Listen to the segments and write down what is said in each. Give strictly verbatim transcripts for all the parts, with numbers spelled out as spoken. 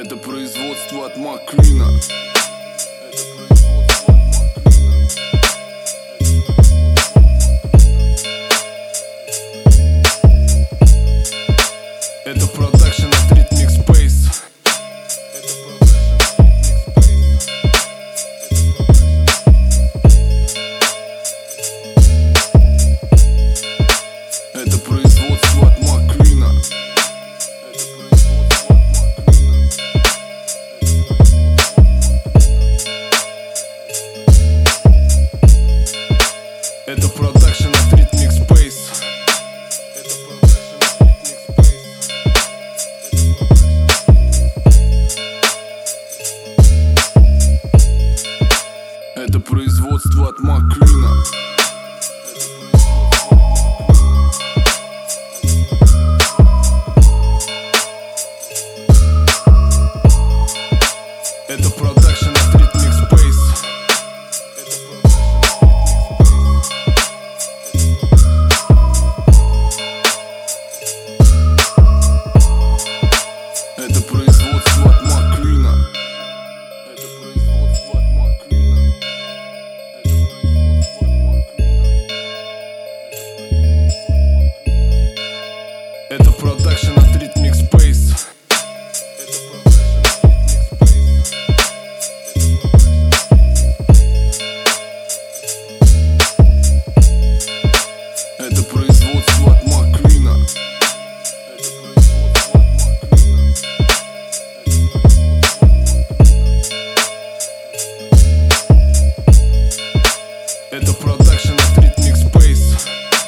Это производство от Маклина. Это продакшн от Rhythmic Space. Это производство от Маклина. Это продакшн от Rhythmic Space. Это производство от Маклина. Это продакшн от Rhythmic Space. Это производство от Маклина. Это производство от Маклина. Это продакшн от Rhythmic Space. Это производство от Маклина. Это продакшн от Rhythmic Space.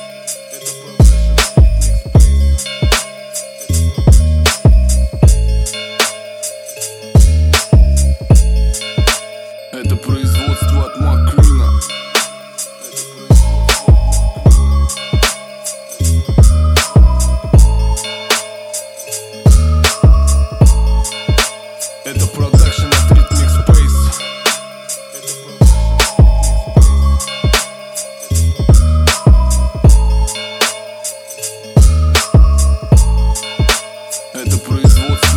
Это производство от Маклина. Это продакшн от Rhythmic Space. Это производство